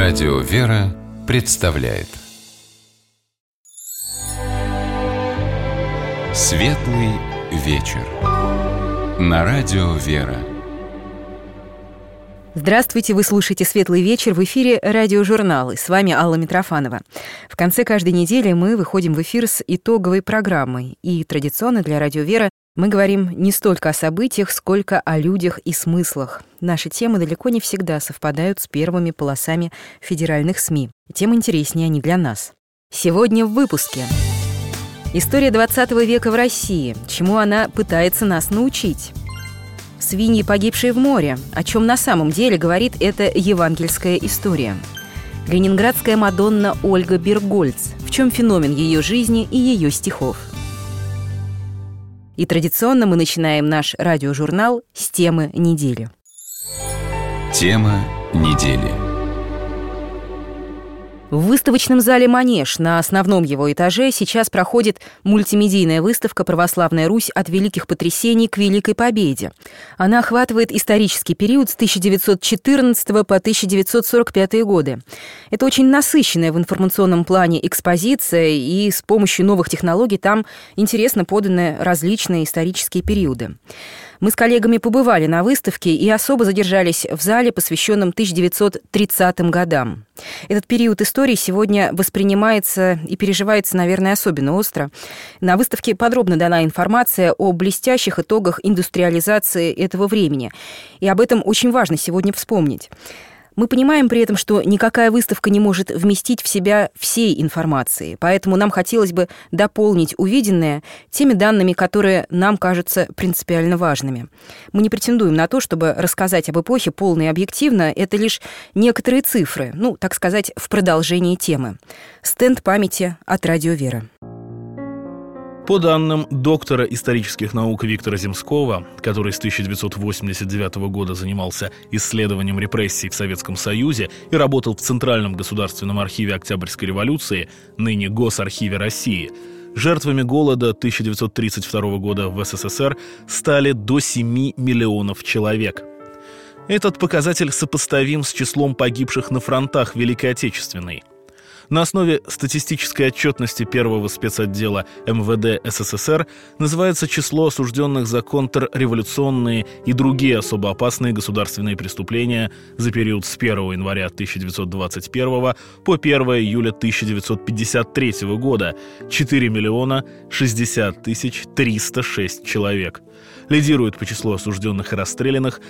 Радио «Вера» представляет Светлый вечер на Радио «Вера». Здравствуйте, вы слушаете «Светлый вечер», в эфире радиожурналы. С вами Алла Митрофанова. В конце каждой недели мы выходим в эфир с итоговой программой. И традиционно для Радио «Вера» мы говорим не столько о событиях, сколько о людях и смыслах. Наши темы далеко не всегда совпадают с первыми полосами федеральных СМИ. Тем интереснее они для нас. Сегодня в выпуске. История 20 века в России. Чему она пытается нас научить? Свиньи, погибшие в море. О чем на самом деле говорит эта евангельская история? Ленинградская Мадонна Ольга Бергольц. В чем феномен ее жизни и ее стихов? И традиционно мы начинаем наш радиожурнал с темы недели. Тема недели. В выставочном зале «Манеж» на основном его этаже сейчас проходит мультимедийная выставка «Православная Русь от великих потрясений к Великой Победе». Она охватывает исторический период с 1914 по 1945 годы. Это очень насыщенная в информационном плане экспозиция, и с помощью новых технологий там интересно поданы различные исторические периоды. Мы с коллегами побывали на выставке и особо задержались в зале, посвященном 1930 годам. Этот период истории сегодня воспринимается и переживается, наверное, особенно остро. На выставке подробно дана информация о блестящих итогах индустриализации этого времени. И об этом очень важно сегодня вспомнить. Мы понимаем при этом, что никакая выставка не может вместить в себя всей информации, поэтому нам хотелось бы дополнить увиденное теми данными, которые нам кажутся принципиально важными. Мы не претендуем на то, чтобы рассказать об эпохе полно и объективно, это лишь некоторые цифры, так сказать, в продолжении темы. Стенд памяти от Радио «Вера». По данным доктора исторических наук Виктора Земского, который с 1989 года занимался исследованием репрессий в Советском Союзе и работал в Центральном государственном архиве Октябрьской революции, ныне Госархиве России, жертвами голода 1932 года в СССР стали до 7 миллионов человек. Этот показатель сопоставим с числом погибших на фронтах Великой Отечественной. На основе статистической отчетности первого спецотдела МВД СССР называется число осужденных за контрреволюционные и другие особо опасные государственные преступления за период с 1 января 1921 по 1 июля 1953 года – 4 миллиона 60 тысяч 306 человек. Лидируют по числу осужденных и расстрелянных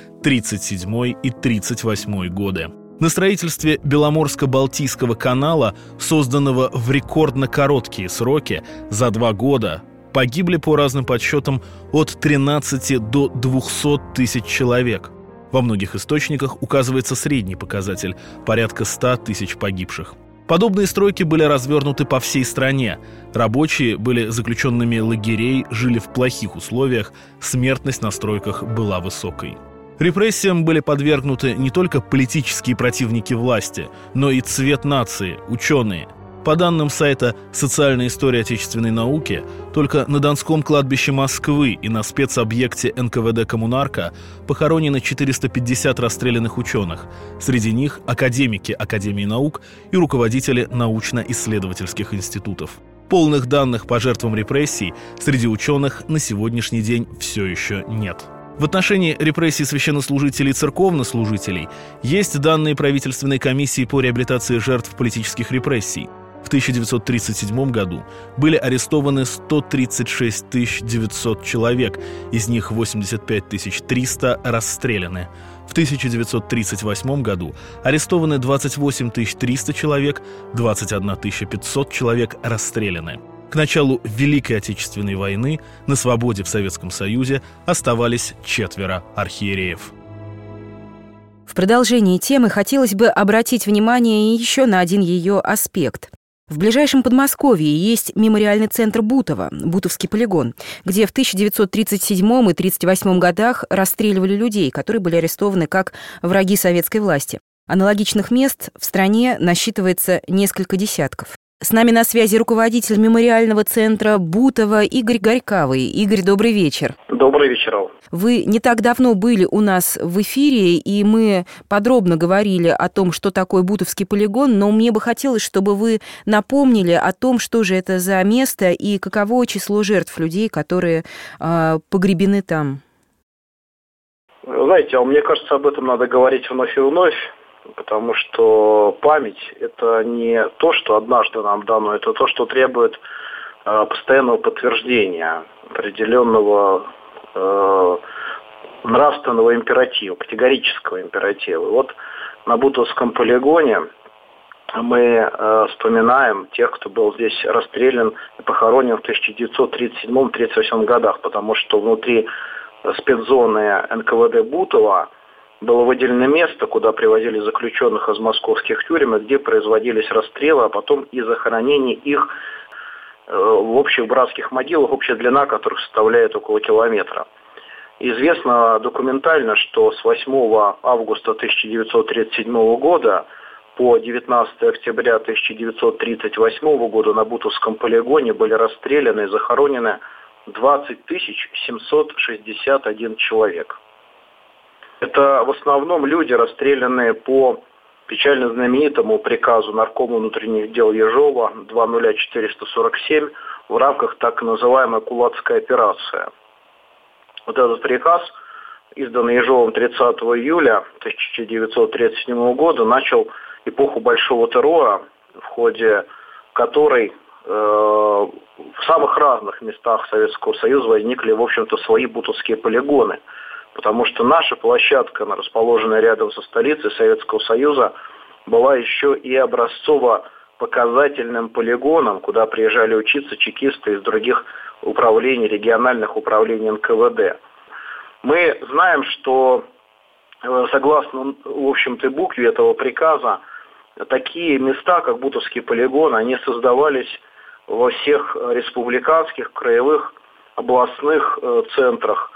37 и 38 годы. На строительстве Беломорско-Балтийского канала, созданного в рекордно короткие сроки, за 2 года, погибли по разным подсчетам от 13 до 200 тысяч человек. Во многих источниках указывается средний показатель – порядка 100 тысяч погибших. Подобные стройки были развернуты по всей стране. Рабочие были заключенными лагерей, жили в плохих условиях, смертность на стройках была высокой. Репрессиям были подвергнуты не только политические противники власти, но и цвет нации, ученые. По данным сайта «Социальная история отечественной науки», только на Донском кладбище Москвы и на спецобъекте НКВД «Коммунарка» похоронено 450 расстрелянных ученых. Среди них академики Академии наук и руководители научно-исследовательских институтов. Полных данных по жертвам репрессий среди ученых на сегодняшний день все еще нет. В отношении репрессий священнослужителей и церковнослужителей есть данные правительственной комиссии по реабилитации жертв политических репрессий. В 1937 году были арестованы 136 900 человек, из них 85 300 расстреляны. В 1938 году арестованы 28 300 человек, 21 500 человек расстреляны. К началу Великой Отечественной войны на свободе в Советском Союзе оставались 4 архиереев. В продолжении темы хотелось бы обратить внимание еще на один ее аспект. В ближайшем Подмосковье есть мемориальный центр Бутово, Бутовский полигон, где в 1937 и 1938 годах расстреливали людей, которые были арестованы как враги советской власти. Аналогичных мест в стране насчитывается несколько десятков. С нами на связи руководитель мемориального центра Бутово Игорь Горькавый. Игорь, добрый вечер. Добрый вечер, Алла. Вы не так давно были у нас в эфире, и мы подробно говорили о том, что такое Бутовский полигон, но мне бы хотелось, чтобы вы напомнили о том, что же это за место и каково число жертв людей, которые погребены там. Знаете, мне кажется, об этом надо говорить вновь и вновь, потому что память – это не то, что однажды нам дано, это то, что требует постоянного подтверждения, определенного нравственного императива, категорического императива. Вот на Бутовском полигоне мы вспоминаем тех, кто был здесь расстрелян и похоронен в 1937-1938 годах, потому что внутри спецзоны НКВД Бутова было выделено место, куда привозили заключенных из московских тюрем, и где производились расстрелы, а потом и захоронение их в общих братских могилах, общая длина которых составляет около километра. Известно документально, что с 8 августа 1937 года по 19 октября 1938 года на Бутовском полигоне были расстреляны и захоронены 20 761 человек. Это в основном люди, расстрелянные по печально знаменитому приказу Наркома внутренних дел Ежова 20447 в рамках так называемой Кулацкой операции. Вот этот приказ, изданный Ежовым 30 июля 1937 года, начал эпоху Большого террора, в ходе которой в самых разных местах Советского Союза возникли, в общем-то, свои бутовские полигоны. Потому что наша площадка, расположенная рядом со столицей Советского Союза, была еще и образцово-показательным полигоном, куда приезжали учиться чекисты из других управлений, региональных управлений НКВД. Мы знаем, что согласно, в общем-то, букве этого приказа, такие места, как Бутовский полигон, они создавались во всех республиканских, краевых, областных центрах.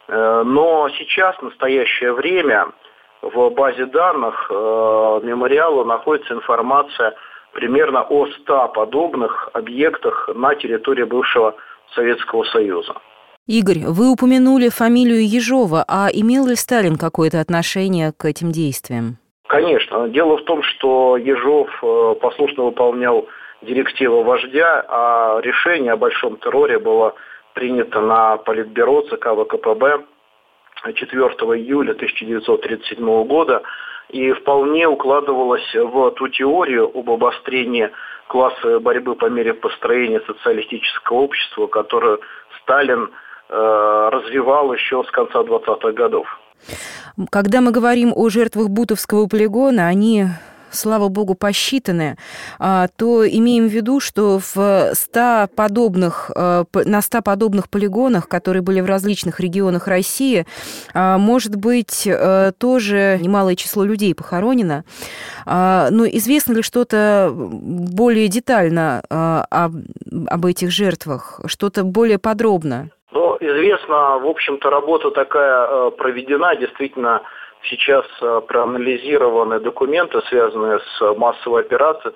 Но сейчас, в настоящее время, в базе данных мемориала находится информация примерно о 100 подобных объектах на территории бывшего Советского Союза. Игорь, вы упомянули фамилию Ежова, а имел ли Сталин какое-то отношение к этим действиям? Конечно. Дело в том, что Ежов послушно выполнял директивы вождя, а решение о большом терроре было принято на Политбюро ЦК ВКПБ 4 июля 1937 года и вполне укладывалось в ту теорию об обострении классовой борьбы по мере построения социалистического общества, которую Сталин развивал еще с конца 20-х годов. Когда мы говорим о жертвах Бутовского полигона, они, слава богу, посчитаны, то имеем в виду, что на 100 подобных полигонах, которые были в различных регионах России, может быть тоже немалое число людей похоронено. Но известно ли что-то более детально об этих жертвах, что-то более подробно? Ну, известно, в общем-то, работа такая проведена, действительно, сейчас проанализированы документы, связанные с массовой операцией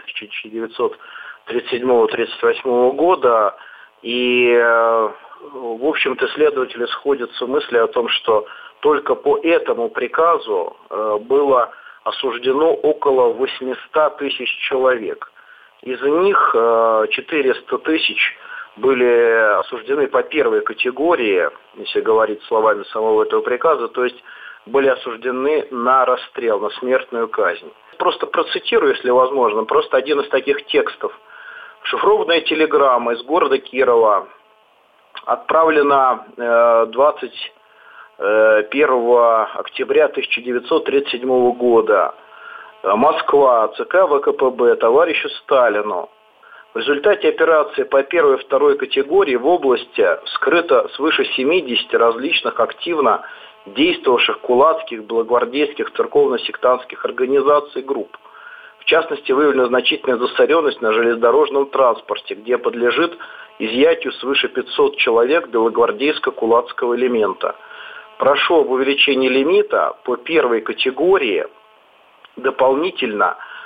1937-1938 года, и, в общем-то, исследователи сходятся в мысли о том, что только по этому приказу было осуждено около 800 тысяч человек. Из них 400 тысяч были осуждены по первой категории, если говорить словами самого этого приказа, то есть были осуждены на расстрел, на смертную казнь. Просто процитирую, если возможно, просто один из таких текстов. Шифрованная телеграмма из города Кирова отправлена 21 октября 1937 года. Москва, ЦК ВКПБ, товарищу Сталину. В результате операции по первой и второй категории в области вскрыто свыше 70 различных активно действовавших кулацких, белогвардейских, церковно-сектантских организаций и групп. В частности, выявлена значительная засоренность на железнодорожном транспорте, где подлежит изъятию свыше 500 человек белогвардейско-кулацкого элемента. Прошу об увеличении лимита по первой категории дополнительно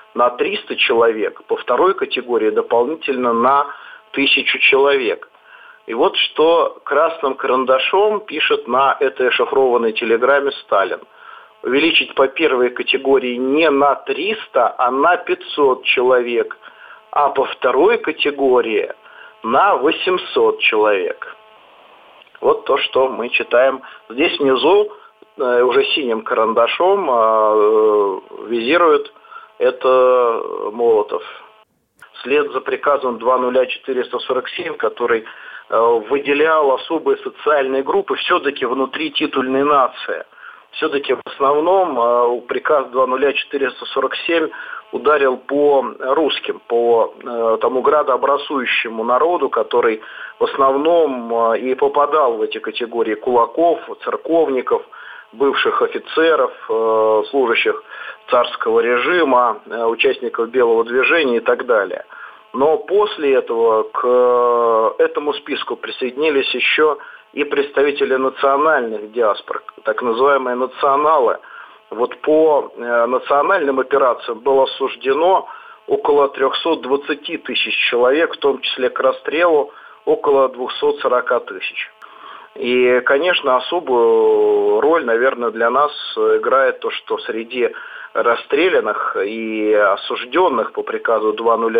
на 300 человек, по второй категории дополнительно на 1000 человек. И вот что красным карандашом пишет на этой ошифрованной телеграмме Сталин. Увеличить по первой категории не на 300, а на 500 человек, а по второй категории на 800 человек. Вот то, что мы читаем. Здесь внизу уже синим карандашом визирует это Молотов. Вслед за приказом 20447, который выделял особые социальные группы все-таки внутри титульной нации. Все-таки в основном приказ 20447 ударил по русским, по тому градообразующему народу, который в основном и попадал в эти категории кулаков, церковников, бывших офицеров, служащих царского режима, участников белого движения и так далее. Но после этого к этому списку присоединились еще и представители национальных диаспор, так называемые националы. Вот по национальным операциям было осуждено около 320 тысяч человек, в том числе к расстрелу около 240 тысяч. И, конечно, особую роль, наверное, для нас играет то, что среди расстрелянных и осужденных по приказу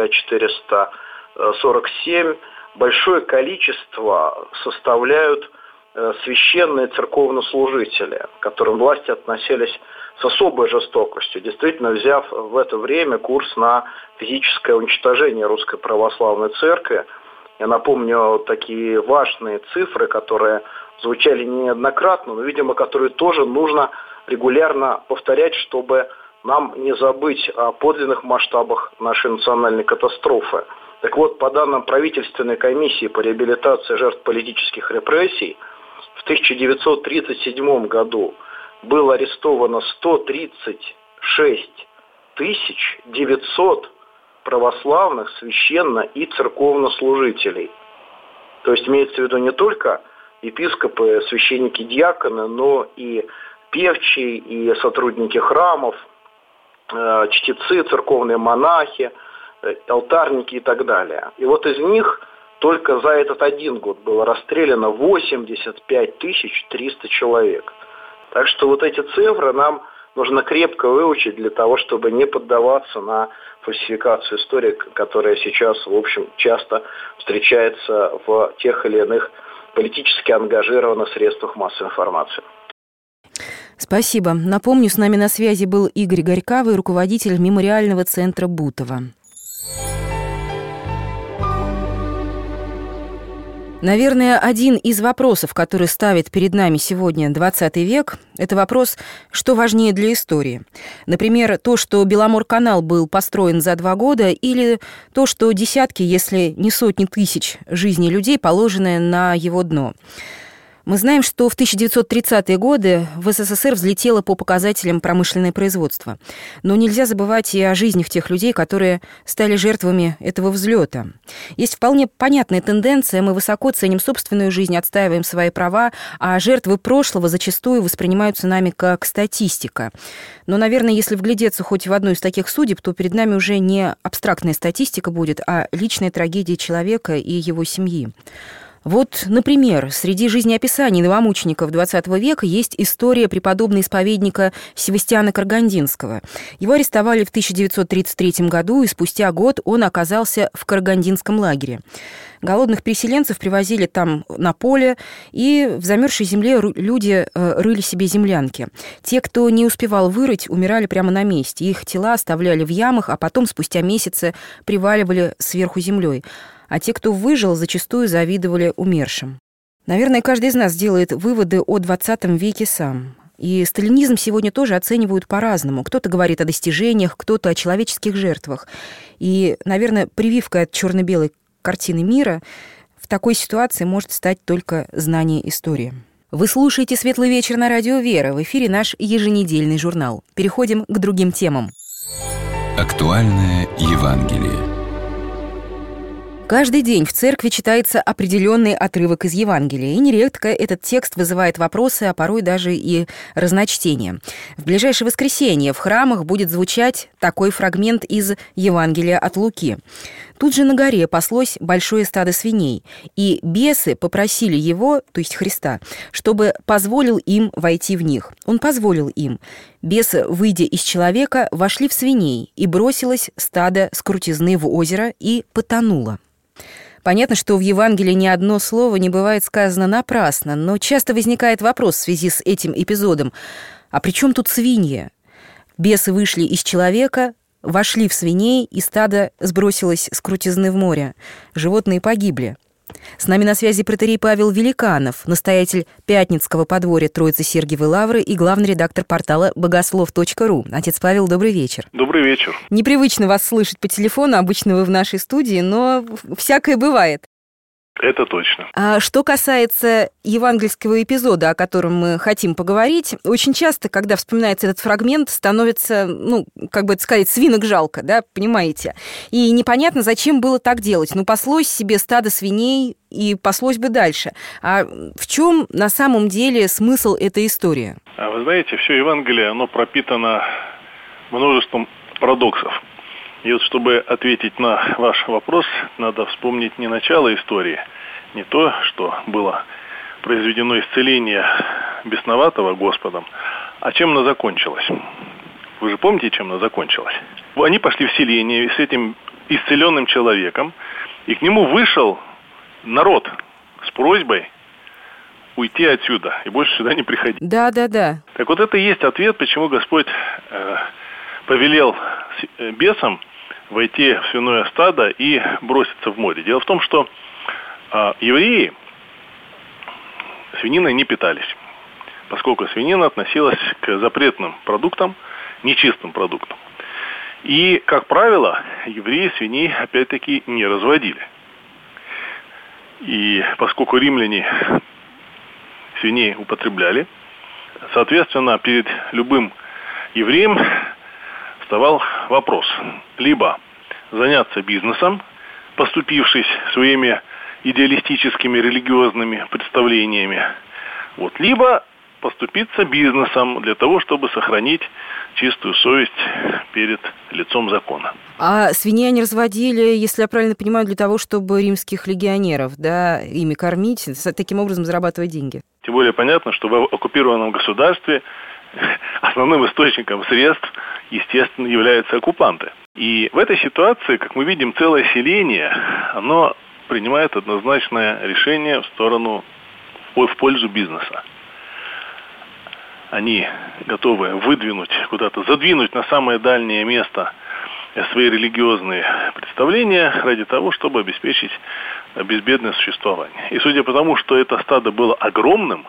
20447 большое количество составляют священные церковнослужители, к которым власти относились с особой жестокостью, действительно взяв в это время курс на физическое уничтожение Русской Православной Церкви. Я напомню такие важные цифры, которые звучали неоднократно, но, видимо, которые тоже нужно регулярно повторять, чтобы нам не забыть о подлинных масштабах нашей национальной катастрофы. Так вот, по данным правительственной комиссии по реабилитации жертв политических репрессий, в 1937 году было арестовано 136 900 православных священно- и церковнослужителей. То есть имеется в виду не только епископы, священники, диаконы, но и певчие, и сотрудники храмов, чтецы, церковные монахи, алтарники и так далее. И вот из них только за этот один год было расстреляно 85 300 человек. Так что вот эти цифры нам нужно крепко выучить для того, чтобы не поддаваться на фальсификацию истории, которая сейчас, в общем, часто встречается в тех или иных политически ангажированных средствах массовой информации. Спасибо. Напомню, с нами на связи был Игорь Горькавый, руководитель мемориального центра Бутово. Наверное, один из вопросов, который ставит перед нами сегодня 20 век, это вопрос, что важнее для истории. Например, то, что Беломорканал был построен за 2 года, или то, что десятки, если не сотни тысяч жизней людей положены на его дно. Мы знаем, что в 1930-е годы в СССР взлетело по показателям промышленное производство. Но нельзя забывать и о жизнях тех людей, которые стали жертвами этого взлета. Есть вполне понятная тенденция. Мы высоко ценим собственную жизнь, отстаиваем свои права, а жертвы прошлого зачастую воспринимаются нами как статистика. Но, наверное, если вглядеться хоть в одну из таких судеб, то перед нами уже не абстрактная статистика будет, а личная трагедия человека и его семьи. Вот, например, среди жизнеописаний новомучеников XX века есть история преподобного исповедника Севастьяна Карагандинского. Его арестовали в 1933 году, и спустя год он оказался в Карагандинском лагере. Голодных переселенцев привозили там на поле, и в замерзшей земле люди рыли себе землянки. Те, кто не успевал вырыть, умирали прямо на месте. Их тела оставляли в ямах, а потом спустя месяцы приваливали сверху землей. А те, кто выжил, зачастую завидовали умершим. Наверное, каждый из нас делает выводы о 20 веке сам. И сталинизм сегодня тоже оценивают по-разному. Кто-то говорит о достижениях, кто-то о человеческих жертвах. И, наверное, прививкой от черно-белой картины мира в такой ситуации может стать только знание истории. Вы слушаете «Светлый вечер» на радио «Вера». В эфире наш еженедельный журнал. Переходим к другим темам. Актуальное Евангелие. Каждый день в церкви читается определенный отрывок из Евангелия, и нередко этот текст вызывает вопросы, а порой даже и разночтения. В ближайшее воскресенье в храмах будет звучать такой фрагмент из Евангелия от Луки. Тут же на горе паслось большое стадо свиней, и бесы попросили его, то есть Христа, чтобы позволил им войти в них. Он позволил им. Бесы, выйдя из человека, вошли в свиней, и бросилось стадо с крутизны в озеро и потонуло. Понятно, что в Евангелии ни одно слово не бывает сказано напрасно, но часто возникает вопрос в связи с этим эпизодом. А при чем тут свиньи? Бесы вышли из человека, вошли в свиней, и стадо сбросилось с крутизны в море. Животные погибли. С нами на связи протоиерей Павел Великанов, настоятель Пятницкого подворья Троицы Сергиевой Лавры и главный редактор портала богослов.ру. Отец Павел, добрый вечер. Добрый вечер. Непривычно вас слышать по телефону, обычно вы в нашей студии, но всякое бывает. Это точно. А что касается евангельского эпизода, о котором мы хотим поговорить, очень часто, когда вспоминается этот фрагмент, становится, как бы это сказать, свинок жалко, да, понимаете? И непонятно, зачем было так делать. Паслось себе стадо свиней, и паслось бы дальше. А в чем на самом деле смысл этой истории? Вы знаете, все Евангелие, оно пропитано множеством парадоксов. И вот, чтобы ответить на ваш вопрос, надо вспомнить не начало истории, не то, что было произведено исцеление бесноватого Господом, а чем оно закончилось. Вы же помните, чем оно закончилось? Они пошли в селение с этим исцеленным человеком, и к нему вышел народ с просьбой уйти отсюда и больше сюда не приходить. Да. Так вот, это и есть ответ, почему Господь повелел бесам войти в свиное стадо и броситься в море. Дело в том, что евреи свининой не питались, поскольку свинина относилась к запретным продуктам, нечистым продуктам. И, как правило, евреи свиней, опять-таки, не разводили. И поскольку римляне свиней употребляли, соответственно, перед любым евреем вставал вопрос: либо заняться бизнесом, поступившись своими идеалистическими религиозными представлениями, либо поступиться бизнесом для того, чтобы сохранить чистую совесть перед лицом закона. А свиней они разводили, если я правильно понимаю, для того, чтобы римских легионеров, ими кормить, таким образом зарабатывать деньги. Тем более понятно, что в оккупированном государстве основным источником средств, естественно, являются оккупанты. И в этой ситуации, как мы видим, целое селение, оно принимает однозначное решение в пользу бизнеса. Они готовы задвинуть на самое дальнее место свои религиозные представления ради того, чтобы обеспечить безбедное существование. И судя по тому, что это стадо было огромным,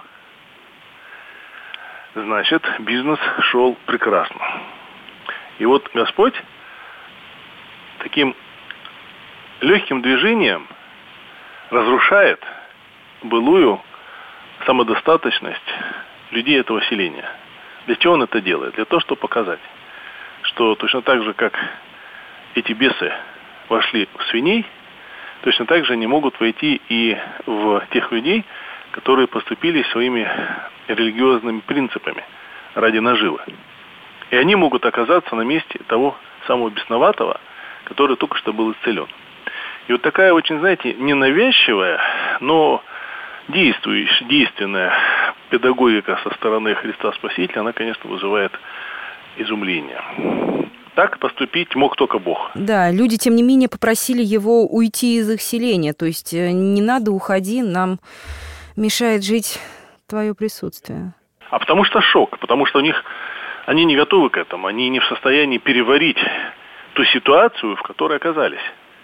значит, бизнес шел прекрасно. И вот Господь таким легким движением разрушает былую самодостаточность людей этого селения. Для чего Он это делает? Для того, чтобы показать, что точно так же, как эти бесы вошли в свиней, точно так же они могут войти и в тех людей, которые поступили своими религиозными принципами ради наживы. И они могут оказаться на месте того самого бесноватого, который только что был исцелен. И вот такая очень, ненавязчивая, но действенная педагогика со стороны Христа Спасителя, она, конечно, вызывает изумление. Так поступить мог только Бог. Да, люди, тем не менее, попросили его уйти из их селения. То есть не надо, уходи, нам мешает жить твое присутствие. А потому что шок, потому что они не готовы к этому, они не в состоянии переварить ту ситуацию, в которой оказались.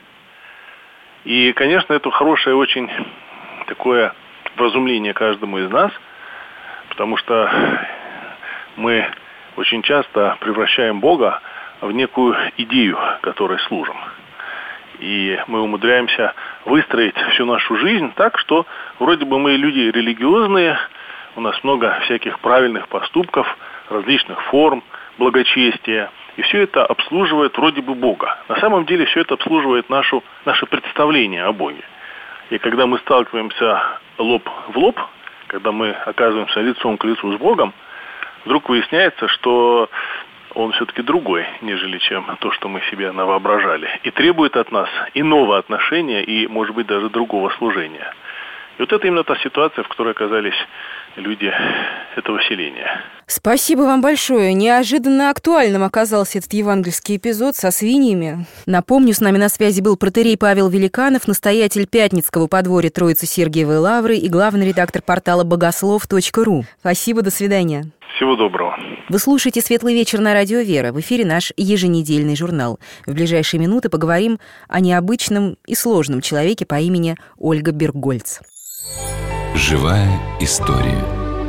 И, конечно, это хорошее очень такое вразумление каждому из нас, потому что мы очень часто превращаем Бога в некую идею, которой служим. И мы умудряемся выстроить всю нашу жизнь так, что вроде бы мы люди религиозные, у нас много всяких правильных поступков, различных форм благочестия, И все это обслуживает вроде бы Бога. На самом деле все это обслуживает наше представление о Боге. И когда мы сталкиваемся лоб в лоб, когда мы оказываемся лицом к лицу с Богом, вдруг выясняется, что Он все-таки другой, нежели чем то, что мы себе навоображали. И требует от нас иного отношения и, может быть, даже другого служения. И вот это именно та ситуация, в которой оказались люди этого селения. Спасибо вам большое. Неожиданно актуальным оказался этот евангельский эпизод со свиньями. Напомню, с нами на связи был протоиерей Павел Великанов, настоятель Пятницкого подворья Троицы Сергиевой Лавры и главный редактор портала богослов.ру. Спасибо, до свидания. Всего доброго. Вы слушаете «Светлый вечер» на Радио Вера. В эфире наш еженедельный журнал. В ближайшие минуты поговорим о необычном и сложном человеке по имени Ольга Берггольц. Живая история.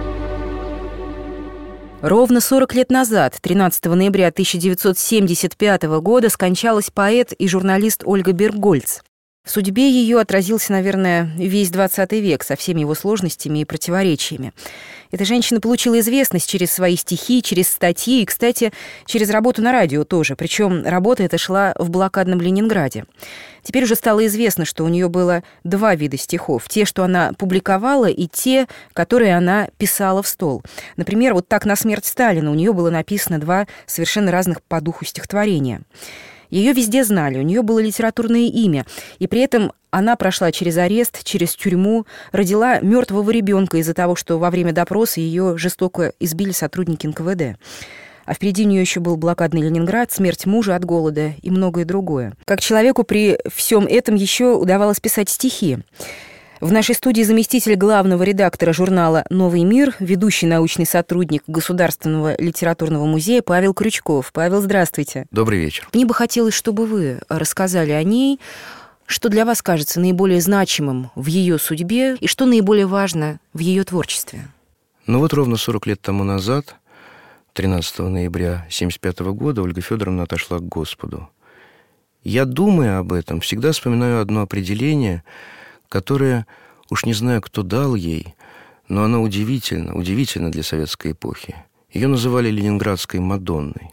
Ровно 40 лет назад, 13 ноября 1975 года, скончалась поэт и журналист Ольга Берггольц. В судьбе ее отразился, наверное, весь 20 век со всеми его сложностями и противоречиями. Эта женщина получила известность через свои стихи, через статьи и, кстати, через работу на радио тоже. Причем работа эта шла в блокадном Ленинграде. Теперь уже стало известно, что у нее было два вида стихов. Те, что она публиковала, и те, которые она писала в стол. Например, вот «Так на смерть Сталина» у нее было написано два совершенно разных по духу стихотворения. Ее везде знали, у нее было литературное имя, и при этом она прошла через арест, через тюрьму, родила мертвого ребенка из-за того, что во время допроса ее жестоко избили сотрудники НКВД. А впереди у нее еще был блокадный Ленинград, смерть мужа от голода и многое другое. Как человеку при всем этом еще удавалось писать стихи. В нашей студии заместитель главного редактора журнала «Новый мир», ведущий научный сотрудник Государственного литературного музея Павел Крючков. Павел, здравствуйте. Добрый вечер. Мне бы хотелось, чтобы вы рассказали о ней, что для вас кажется наиболее значимым в ее судьбе и что наиболее важно в ее творчестве. Ну вот ровно 40 лет тому назад, 13 ноября 1975 года, Ольга Федоровна отошла к Господу. Я, думая об этом, всегда вспоминаю одно определение, которое, уж не знаю, кто дал ей, но оно удивительно для советской эпохи. Ее называли ленинградской Мадонной.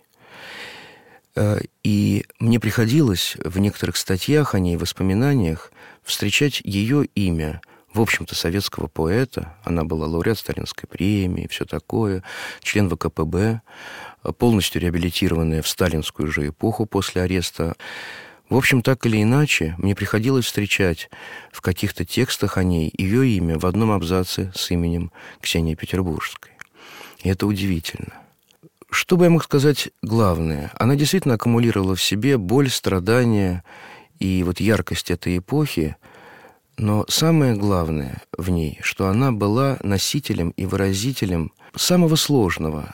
И мне приходилось в некоторых статьях о ней, воспоминаниях, встречать ее имя, в общем-то, советского поэта. Она была лауреат Сталинской премии, все такое, член ВКПБ, полностью реабилитированная в сталинскую же эпоху после ареста. В общем, так или иначе, мне приходилось встречать в каких-то текстах о ней ее имя в одном абзаце с именем Ксении Петербургской. И это удивительно. Что бы я мог сказать главное? Она действительно аккумулировала в себе боль, страдания и вот яркость этой эпохи, но самое главное в ней, что она была носителем и выразителем самого сложного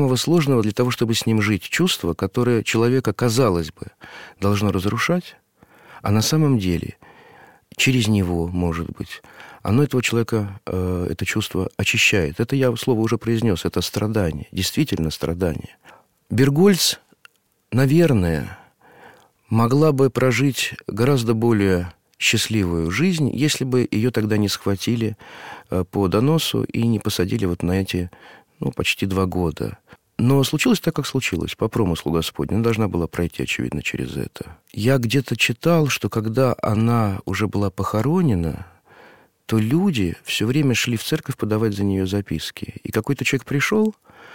для того, чтобы с ним жить, чувство, которое человека, казалось бы, должно разрушать, а на самом деле через него, может быть, оно этого человека, это чувство очищает. Это я слово уже произнес, это страдание, действительно страдание. Берггольц, наверное, могла бы прожить гораздо более счастливую жизнь, если бы ее тогда не схватили по доносу и не посадили вот на эти, почти 2 года. Но случилось так, как случилось, по промыслу Господню. Она должна была пройти, очевидно, через это. Я где-то читал, что когда она уже была похоронена, то люди все время шли в церковь подавать за нее записки. И какой-то человек пришел,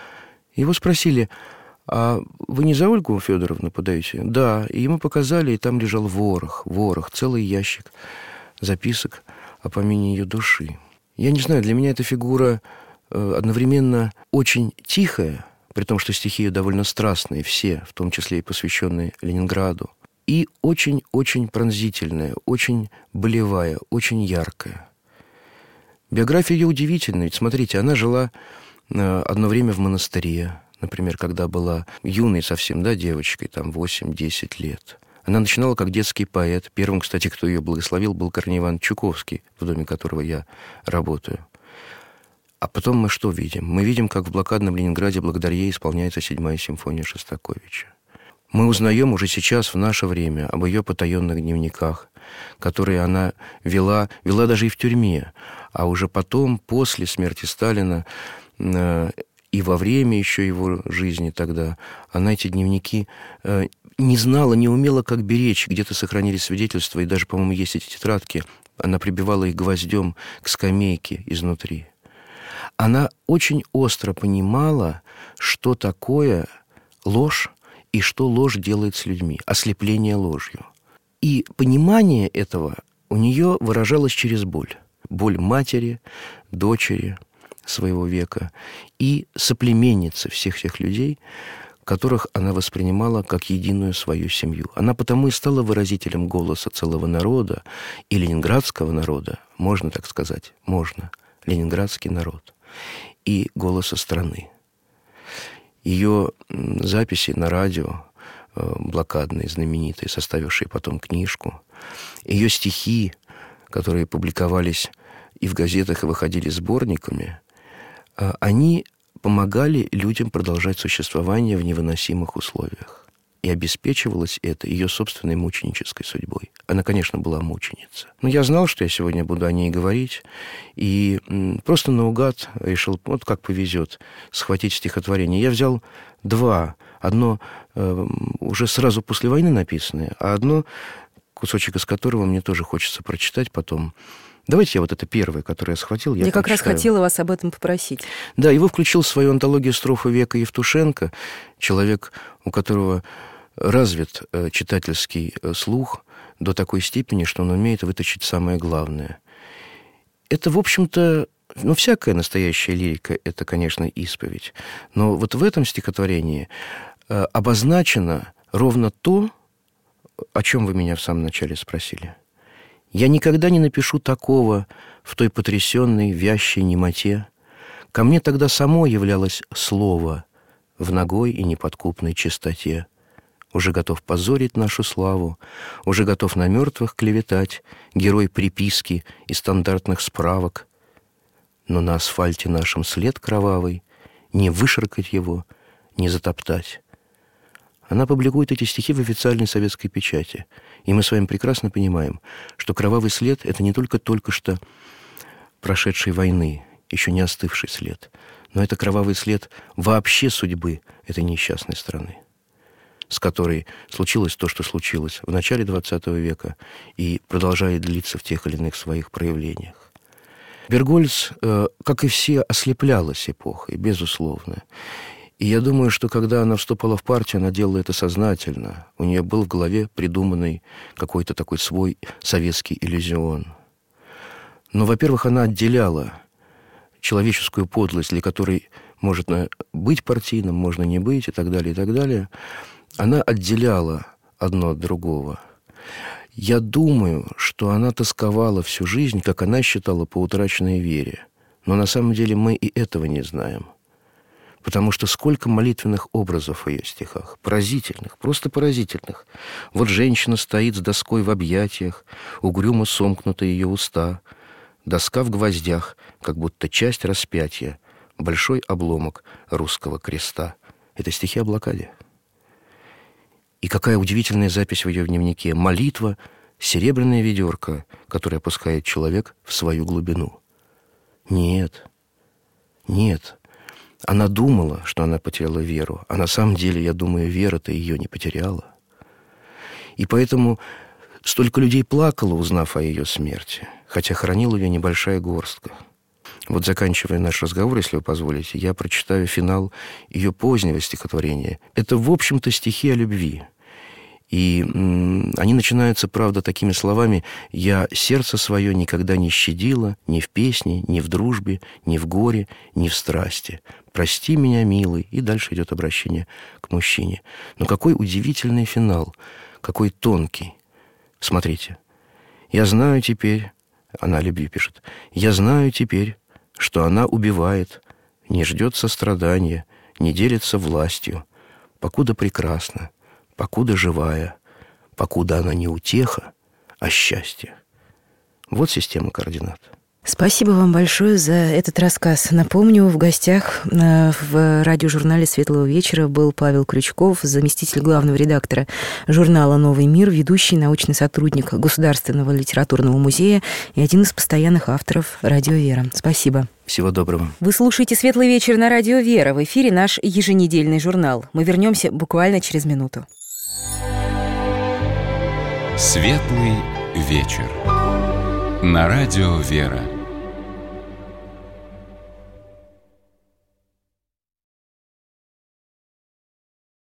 его спросили: «А вы не за Ольгу Федоровну подаете?» «Да». И ему показали, и там лежал ворох, целый ящик записок о помине ее души. Я не знаю, для меня эта фигура одновременно очень тихая, при том, что стихи ее довольно страстные, все, в том числе и посвященные Ленинграду, и очень-очень пронзительная, очень болевая, очень яркая. Биография ее удивительная. Ведь, смотрите, она жила одно время в монастыре, например, когда была юной совсем, девочкой, 8-10 лет. Она начинала как детский поэт. Первым, кстати, кто ее благословил, был Корней Иванович Чуковский, в доме которого я работаю. А потом мы что видим? Мы видим, как в блокадном Ленинграде благодаря ей исполняется 7-я симфония Шостаковича. Мы узнаем уже сейчас, в наше время, об ее потаенных дневниках, которые она вела даже и в тюрьме. А уже потом, после смерти Сталина, и во время еще его жизни тогда, она эти дневники не знала, не умела, как беречь. Где-то сохранились свидетельства, и даже, по-моему, есть эти тетрадки. Она прибивала их гвоздем к скамейке изнутри. Она очень остро понимала, что такое ложь и что ложь делает с людьми, ослепление ложью. И понимание этого у нее выражалось через боль. Боль матери, дочери своего века и соплеменницы всех тех людей, которых она воспринимала как единую свою семью. Она потому и стала выразителем голоса целого народа, и ленинградского народа, можно так сказать, можно, ленинградский народ, и голоса страны. Ее записи на радио, блокадные, знаменитые, составившие потом книжку, ее стихи, которые публиковались и в газетах, и выходили сборниками, они помогали людям продолжать существование в невыносимых условиях. И обеспечивалось это ее собственной мученической судьбой. Она, конечно, была мученица. Но я знал, что я сегодня буду о ней говорить, и просто наугад решил, вот как повезет, схватить стихотворение. Я взял два. Одно уже сразу после войны написанное, а одно, кусочек из которого мне тоже хочется прочитать потом. Давайте я вот это первое, которое я схватил, я как раз хотела вас об этом попросить. Да, его включил в свою антологию «Строфы века» Евтушенко, человек, у которого развит читательский слух до такой степени, что он умеет вытащить самое главное. Это, в общем-то, всякая настоящая лирика – это, конечно, исповедь. Но вот в этом стихотворении обозначено ровно то, о чем вы меня в самом начале спросили. Я никогда не напишу такого в той потрясенной, вящей немоте. Ко мне тогда само являлось слово в нагой и неподкупной чистоте. Уже готов позорить нашу славу, уже готов на мертвых клеветать, герой приписки и стандартных справок. Но на асфальте нашем след кровавый, не вышаркать его, не затоптать. Она публикует эти стихи в официальной советской печати. И мы с вами прекрасно понимаем, что кровавый след – это не только что прошедшей войны, еще не остывший след, но это кровавый след вообще судьбы этой несчастной страны, с которой случилось то, что случилось в начале XX века и продолжает длиться в тех или иных своих проявлениях. Бергольц, как и все, ослеплялась эпохой, безусловно. И я думаю, что когда она вступала в партию, она делала это сознательно. У нее был в голове придуманный какой-то такой свой советский иллюзион. Но, во-первых, она отделяла человеческую подлость, для которой можно быть партийным, можно не быть, и так далее, и так далее. Она отделяла одно от другого. Я думаю, что она тосковала всю жизнь, как она считала, по утраченной вере. Но на самом деле мы и этого не знаем. Потому что сколько молитвенных образов в ее стихах. Поразительных, просто поразительных. Вот женщина стоит с доской в объятиях, угрюмо сомкнуты ее уста. Доска в гвоздях, как будто часть распятия. Большой обломок русского креста. Это стихи о блокаде. И какая удивительная запись в ее дневнике. Молитва — серебряная ведерко, которое опускает человек в свою глубину. Нет. Она думала, что она потеряла веру, а на самом деле, я думаю, вера-то ее не потеряла. И поэтому столько людей плакало, узнав о ее смерти, хотя хоронила ее небольшая горстка. Вот заканчивая наш разговор, если вы позволите, я прочитаю финал ее позднего стихотворения. Это, в общем-то, стихи о любви. И они начинаются, правда, такими словами: «Я сердце свое никогда не щадила ни в песне, ни в дружбе, ни в горе, ни в страсти. Прости меня, милый». И дальше идет обращение к мужчине. Но какой удивительный финал, какой тонкий. Смотрите. «Я знаю теперь», она о любви пишет, «я знаю теперь, что она убивает, не ждет сострадания, не делится властью, покуда прекрасна, покуда живая, покуда она не утеха, а счастье». Вот система координат. Спасибо вам большое за этот рассказ. Напомню, в гостях в радиожурнале «Светлого вечера» был Павел Крючков, заместитель главного редактора журнала «Новый мир», ведущий научный сотрудник Государственного литературного музея и один из постоянных авторов «Радио Вера». Спасибо. Всего доброго. Вы слушаете «Светлый вечер» на радио «Вера». В эфире наш еженедельный журнал. Мы вернемся буквально через минуту. «Светлый вечер» на радио «Вера».